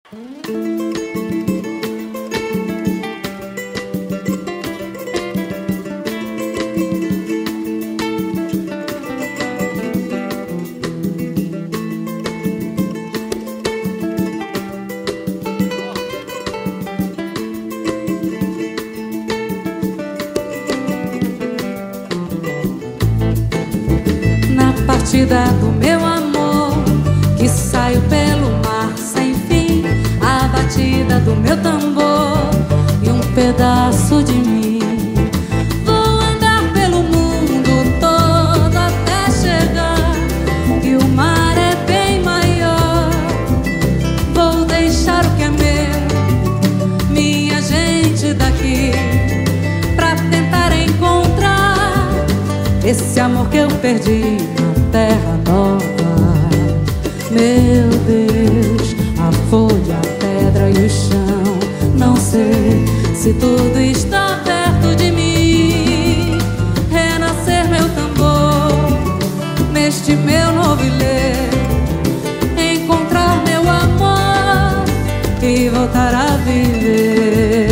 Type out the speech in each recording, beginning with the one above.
Partida do meu amor, que saiu pelo mar sem fim, a batida do meu tambor e um pedaço de mim. Vou andar pelo mundo todo até chegar, e o mar é bem maior. Vou deixar o que é meu, minha gente daqui, pra tentar encontrar esse amor que eu perdi. Terra nova, meu Deus, a folha, a pedra e o chão. Não sei se tudo está perto de mim. Renascer meu tambor neste meu novilete, encontrar meu amor e voltar a viver.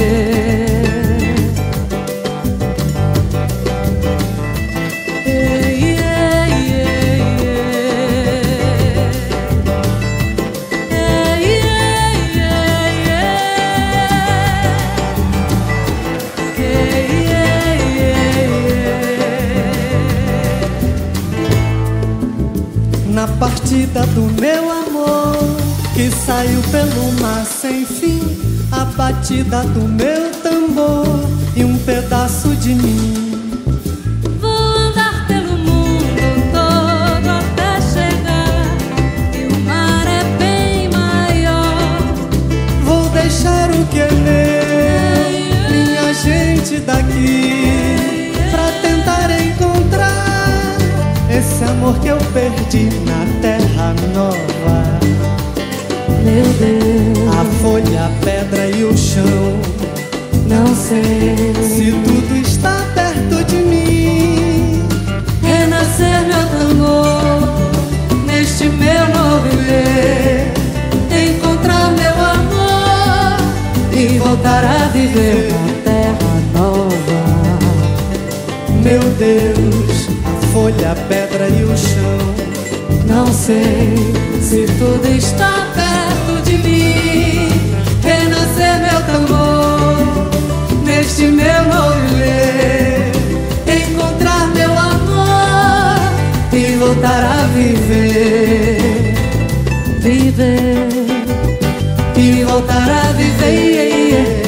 Na partida do meu amor, que saiu pelo mar sem fim, a batida do meu tambor e um pedaço de mim. Vou andar pelo mundo todo até chegar, e o mar é bem maior. Vou deixar o que é meu, minha gente daqui, pra tentar encontrar esse amor que eu perdi na terra nova. Meu Deus, a folha, a pedra e o chão. Não sei se tudo está perto de mim. Renascer meu tambor neste meu novilete, encontrar meu amor e voltar a viver na terra nova. Meu Deus, folha, a pedra e o chão. Não sei se tudo está perto de mim. Renascer meu tambor neste meu novilete, encontrar meu amor e voltar a viver. Viver e voltar a viver.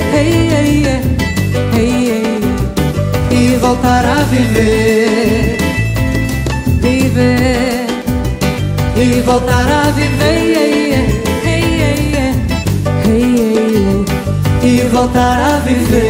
E voltar a viver. Viver e voltar a viver. E voltar a viver.